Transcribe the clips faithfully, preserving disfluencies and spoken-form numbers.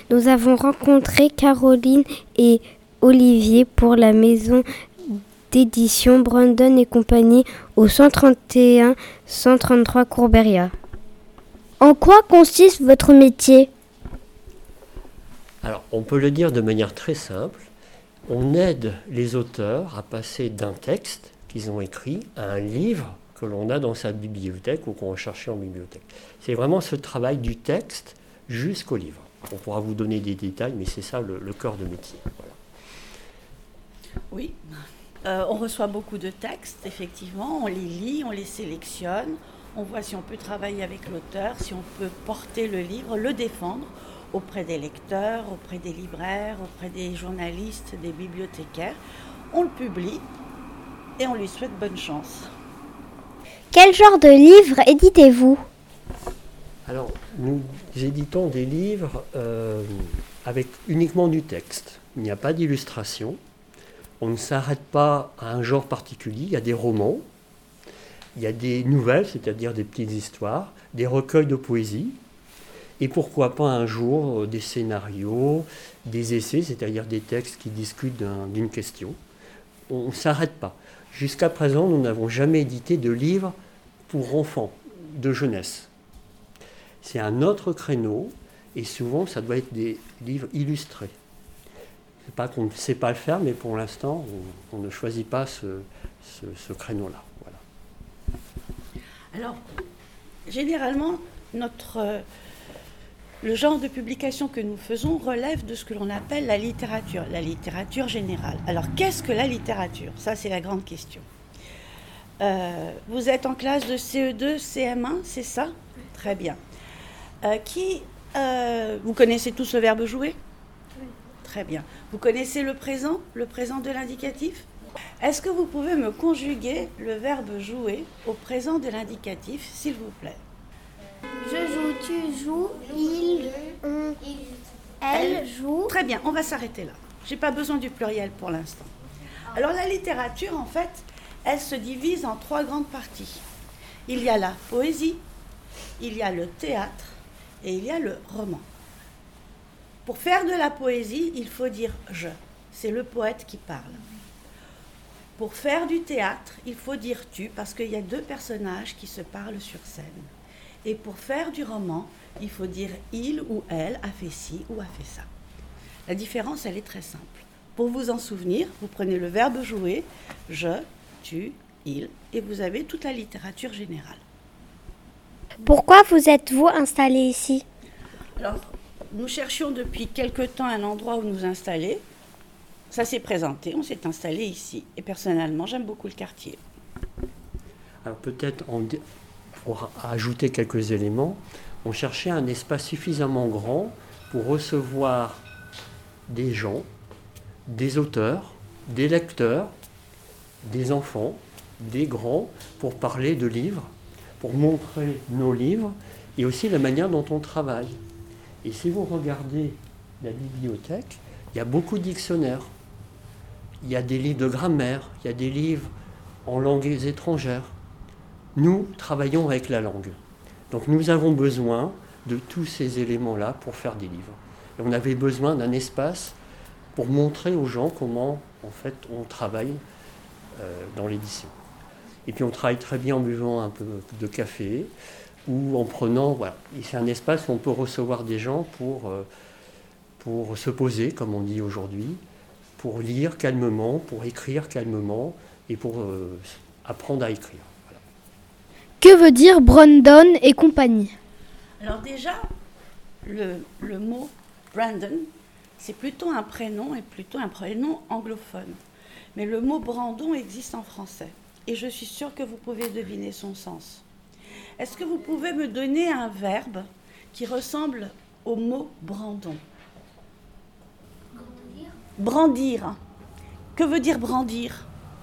nous avons rencontré Caroline et Olivier pour la maison d'édition Brandon et compagnie au cent trente et un cent trente-trois Courberia. En quoi consiste votre métier ? Alors, on peut le dire de manière très simple. On aide les auteurs à passer d'un texte qu'ils ont écrit à un livre que l'on a dans sa bibliothèque ou qu'on va chercher en bibliothèque. C'est vraiment ce travail du texte jusqu'au livre. On pourra vous donner des détails, mais c'est ça le, le cœur de métier. Voilà. Oui, euh, on reçoit beaucoup de textes, effectivement, on les lit, on les sélectionne, on voit si on peut travailler avec l'auteur, si on peut porter le livre, le défendre auprès des lecteurs, auprès des libraires, auprès des journalistes, des bibliothécaires. On le publie et on lui souhaite bonne chance. Quel genre de livre éditez-vous ? Alors, nous éditons des livres euh, avec uniquement du texte. Il n'y a pas d'illustration. On ne s'arrête pas à un genre particulier. Il y a des romans, il y a des nouvelles, c'est-à-dire des petites histoires, des recueils de poésie, et pourquoi pas un jour des scénarios, des essais, c'est-à-dire des textes qui discutent d'un, d'une question. On ne s'arrête pas. Jusqu'à présent, nous n'avons jamais édité de livres pour enfants, de jeunesse. C'est un autre créneau, et souvent, ça doit être des livres illustrés. C'est pas qu'on ne sait pas le faire, mais pour l'instant, on, on ne choisit pas ce, ce, ce créneau-là. Voilà. Alors, généralement, notre, euh, le genre de publication que nous faisons relève de ce que l'on appelle la littérature, la littérature générale. Alors, qu'est-ce que la littérature ? Ça, c'est la grande question. Euh, vous êtes en classe de C E deux, C M un, c'est ça ? Très bien. Euh, qui, euh, vous connaissez tous le verbe jouer ? Oui. Très bien. Vous connaissez le présent, le présent de l'indicatif ? Est-ce que vous pouvez me conjuguer le verbe jouer au présent de l'indicatif, s'il vous plaît ? Je joue, tu joues, il, on, elle joue. Très bien, on va s'arrêter là. Je n'ai pas besoin du pluriel pour l'instant. Alors la littérature, en fait, elle se divise en trois grandes parties. Il y a la poésie, il y a le théâtre et il y a le roman. Pour faire de la poésie, il faut dire « je ». C'est le poète qui parle. Pour faire du théâtre, il faut dire « tu » parce qu'il y a deux personnages qui se parlent sur scène. Et pour faire du roman, il faut dire « il » ou « elle » a fait ci ou a fait ça. La différence, elle est très simple. Pour vous en souvenir, vous prenez le verbe « jouer », « je », « tu », « il » et vous avez toute la littérature générale. Pourquoi vous êtes-vous installé ici ? Alors, nous cherchions depuis quelque temps un endroit où nous installer. Ça s'est présenté, on s'est installé ici. Et personnellement, j'aime beaucoup le quartier. Alors peut-être, en, pour ajouter quelques éléments, on cherchait un espace suffisamment grand pour recevoir des gens, des auteurs, des lecteurs, des enfants, des grands, pour parler de livres, pour montrer nos livres et aussi la manière dont on travaille. Et si vous regardez la bibliothèque, il y a beaucoup de dictionnaires. Il y a des livres de grammaire, il y a des livres en langues étrangères. Nous travaillons avec la langue. Donc nous avons besoin de tous ces éléments-là pour faire des livres. Et on avait besoin d'un espace pour montrer aux gens comment en fait, on travaille euh, dans l'édition. Et puis on travaille très bien en buvant un peu de café ou en prenant... Voilà. Et c'est un espace où on peut recevoir des gens pour, euh, pour se poser, comme on dit aujourd'hui, pour lire calmement, pour écrire calmement et pour euh, apprendre à écrire. Voilà. Que veut dire Brandon et compagnie ? Alors déjà, le, le mot Brandon, c'est plutôt un prénom et plutôt un prénom anglophone. Mais le mot Brandon existe en français. Et je suis sûre que vous pouvez deviner son sens. Est-ce que vous pouvez me donner un verbe qui ressemble au mot Brandon ? Brandir. Que veut dire brandir ?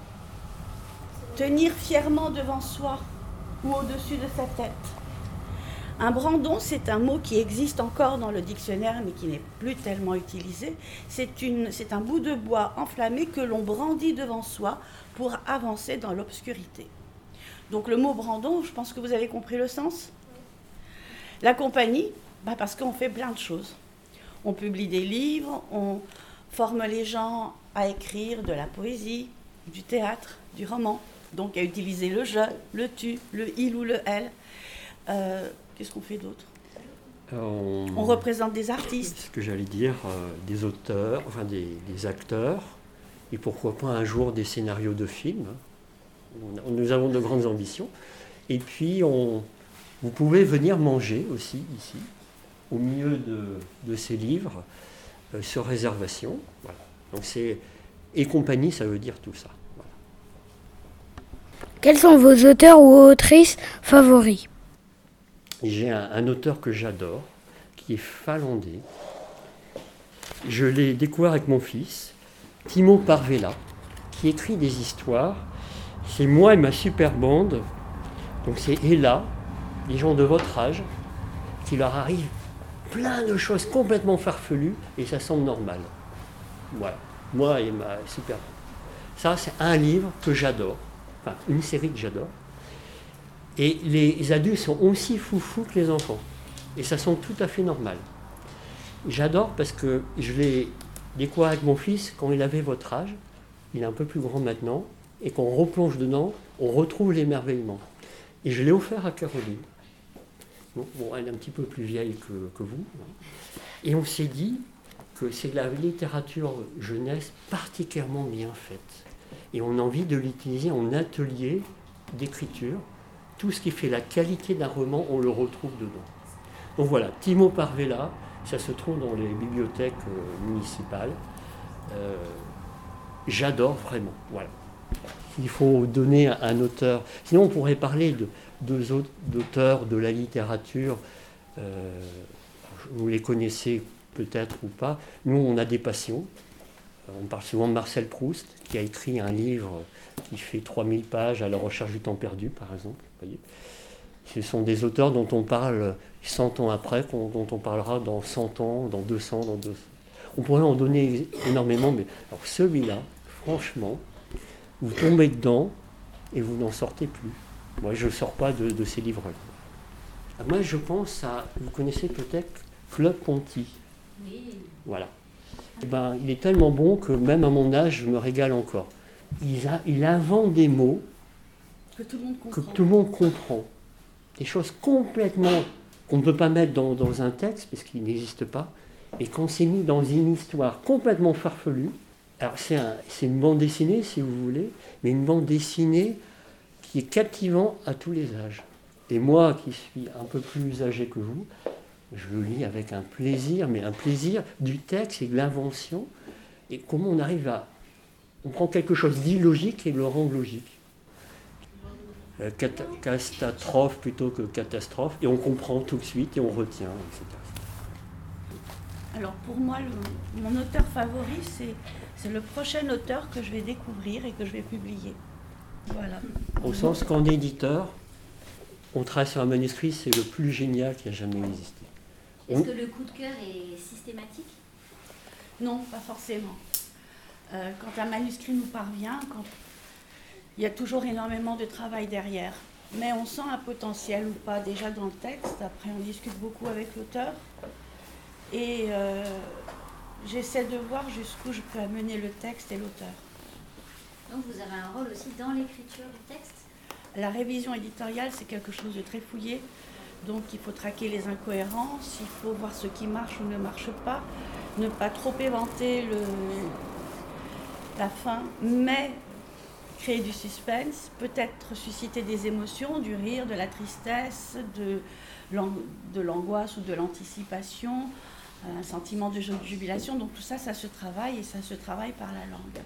Tenir fièrement devant soi ou au-dessus de sa tête. Un brandon, c'est un mot qui existe encore dans le dictionnaire, mais qui n'est plus tellement utilisé. C'est, une, c'est un bout de bois enflammé que l'on brandit devant soi pour avancer dans l'obscurité. Donc le mot brandon, je pense que vous avez compris le sens. La compagnie, bah parce qu'on fait plein de choses. On publie des livres, on forme les gens à écrire de la poésie, du théâtre, du roman. Donc à utiliser le je, le tu, le il ou le elle. Euh, qu'est-ce qu'on fait d'autre ? On, on représente des artistes. Ce que j'allais dire, euh, des auteurs, enfin des, des acteurs, et pourquoi pas un jour des scénarios de films. On, nous avons de grandes ambitions. Et puis, on, vous pouvez venir manger aussi ici, au milieu de, de ces livres, euh, sur réservation. Voilà. Donc c'est et compagnie, ça veut dire tout ça. Voilà. Quels sont vos auteurs ou autrices favoris ? J'ai un, un auteur que j'adore, qui est finlandais. Je l'ai découvert avec mon fils, Timo Parvela, qui écrit des histoires. C'est moi et ma super bande. Donc c'est Ella, des gens de votre âge, qui leur arrive plein de choses complètement farfelues et ça semble normal. Voilà, moi et ma super bande. Ça, c'est un livre que j'adore, enfin une série que j'adore. Et les adultes sont aussi foufous que les enfants. Et ça semble tout à fait normal. J'adore parce que je l'ai découvert avec mon fils quand il avait votre âge. Il est un peu plus grand maintenant. Et quand on replonge dedans, on retrouve l'émerveillement. Et je l'ai offert à Caroline. Bon, bon, elle est un petit peu plus vieille que, que vous. Et on s'est dit que c'est la littérature jeunesse particulièrement bien faite. Et on a envie de l'utiliser en atelier d'écriture. Tout ce qui fait la qualité d'un roman, on le retrouve dedans. Donc voilà, Timo Parvela, ça se trouve dans les bibliothèques euh, municipales. Euh, j'adore vraiment, voilà. Il faut donner un, un auteur. Sinon, on pourrait parler de deux autres d'auteurs de la littérature. Euh, vous les connaissez peut-être ou pas. Nous, on a des passions. On parle souvent de Marcel Proust, qui a écrit un livre qui fait trois mille pages à la recherche du temps perdu, par exemple. Voyez. Ce sont des auteurs dont on parle cent ans après, dont on parlera dans cent ans, dans deux cents, dans deux cents. On pourrait en donner énormément, mais alors celui-là, franchement, vous tombez dedans et vous n'en sortez plus. Moi, je ne sors pas de, de ces livres-là. Moi, je pense à, vous connaissez peut-être Club Ponty. Oui. Voilà. Et ben, il est tellement bon que même à mon âge, je me régale encore. Il, a, il invente des mots que tout le monde comprend. Que tout le monde comprend. Des choses complètement qu'on ne peut pas mettre dans, dans un texte, parce qu'il n'existe pas, et quand c'est mis dans une histoire complètement farfelue, alors c'est, un, c'est une bande dessinée, si vous voulez, mais une bande dessinée qui est captivante à tous les âges. Et moi, qui suis un peu plus âgé que vous, je le lis avec un plaisir, mais un plaisir du texte et de l'invention, et comment on arrive à... On prend quelque chose d'illogique et le rend logique. Euh, cat- catastrophe plutôt que catastrophe, et on comprend tout de suite et on retient, et cetera. Alors pour moi, le, mon auteur favori, c'est, c'est le prochain auteur que je vais découvrir et que je vais publier. Voilà. Au sens qu'en éditeur, on travaille sur un manuscrit, c'est le plus génial qui a jamais existé. Est-ce on... que le coup de cœur est systématique ? Non, pas forcément. Euh, quand un manuscrit nous parvient, quand... il y a toujours énormément de travail derrière. Mais on sent un potentiel ou pas déjà dans le texte. Après, on discute beaucoup avec l'auteur. Et euh, j'essaie de voir jusqu'où je peux amener le texte et l'auteur. Donc vous avez un rôle aussi dans l'écriture du texte ? La révision éditoriale, c'est quelque chose de très fouillé. Donc il faut traquer les incohérences, il faut voir ce qui marche ou ne marche pas, ne pas trop éventer le, la fin, mais créer du suspense, peut-être susciter des émotions, du rire, de la tristesse, de, de l'angoisse ou de l'anticipation, un sentiment de jubilation. Donc tout ça, ça se travaille et ça se travaille par la langue.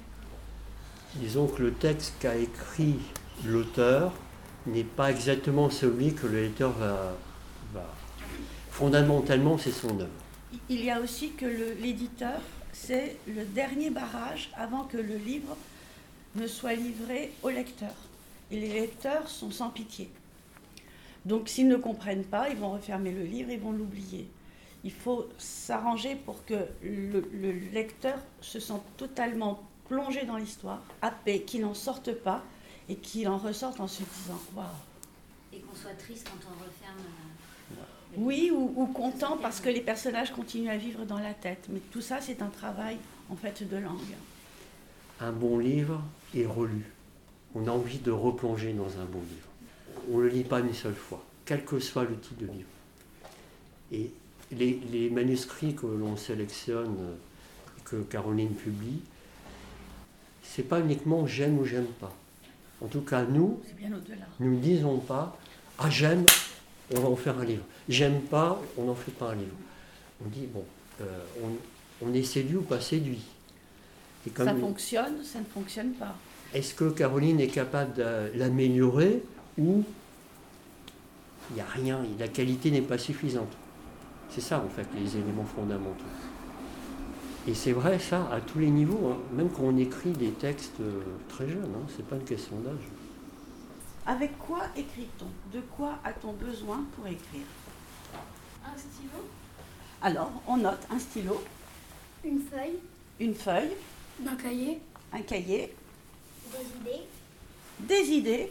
Disons que le texte qu'a écrit l'auteur n'est pas exactement celui que le lecteur va, va... Fondamentalement, c'est son œuvre. Il y a aussi que le, l'éditeur, c'est le dernier barrage avant que le livre ne soit livré au lecteur. Et les lecteurs sont sans pitié. Donc s'ils ne comprennent pas, ils vont refermer le livre, ils vont l'oublier. Il faut s'arranger pour que le, le lecteur se sente totalement plongé dans l'histoire, happé, qu'il n'en sorte pas, et qu'il en ressorte en se disant « Waouh !» Et qu'on soit triste quand on referme Oui, ou, ou content parce que les personnages continuent à vivre dans la tête. Mais tout ça, c'est un travail, en fait, de langue. Un bon livre est relu. On a envie de replonger dans un bon livre. On ne le lit pas une seule fois, quel que soit le type de livre. Et les, les manuscrits que l'on sélectionne, que Caroline publie, c'est pas uniquement j'aime ou j'aime pas. En tout cas, nous, c'est bien au-delà. Nous ne disons pas ah j'aime, on va en faire un livre. J'aime pas, on n'en fait pas un livre. On dit bon, euh, on, on est séduit ou pas séduit. Et comme ça fonctionne, ça ne fonctionne pas. Est-ce que Caroline est capable de l'améliorer ou il n'y a rien, la qualité n'est pas suffisante. C'est ça en fait les éléments fondamentaux. Et c'est vrai ça à tous les niveaux, hein. Même quand on écrit des textes euh, très jeunes, hein, c'est pas une question d'âge. Avec quoi écrit-on? De quoi a-t-on besoin pour écrire? Un stylo. Alors, on note un stylo. Une feuille. Une feuille. Un cahier. Un cahier. Des idées. Des idées.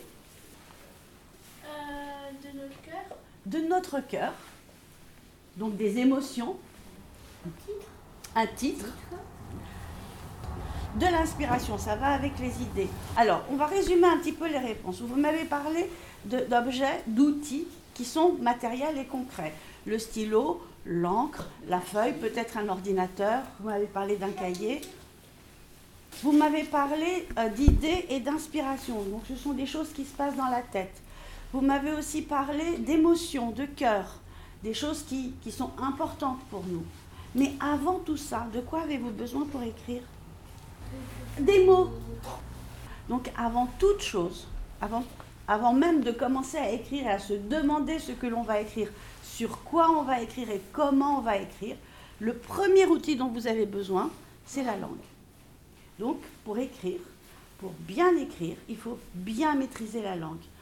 Euh, de notre cœur. De notre cœur. Donc des émotions. Un titre. Un titre. De l'inspiration, ça va avec les idées. Alors, on va résumer un petit peu les réponses. Vous m'avez parlé de, d'objets, d'outils qui sont matériels et concrets. Le stylo, l'encre, la feuille, peut-être un ordinateur. Vous m'avez parlé d'un cahier. Vous m'avez parlé euh, d'idées et d'inspiration. Donc, ce sont des choses qui se passent dans la tête. Vous m'avez aussi parlé d'émotions, de cœur, des choses qui, qui sont importantes pour nous. Mais avant tout ça, de quoi avez-vous besoin pour écrire ? Des mots. Donc avant toute chose, avant, avant même de commencer à écrire et à se demander ce que l'on va écrire, sur quoi on va écrire et comment on va écrire, le premier outil dont vous avez besoin, c'est la langue. Donc pour écrire, pour bien écrire, il faut bien maîtriser la langue.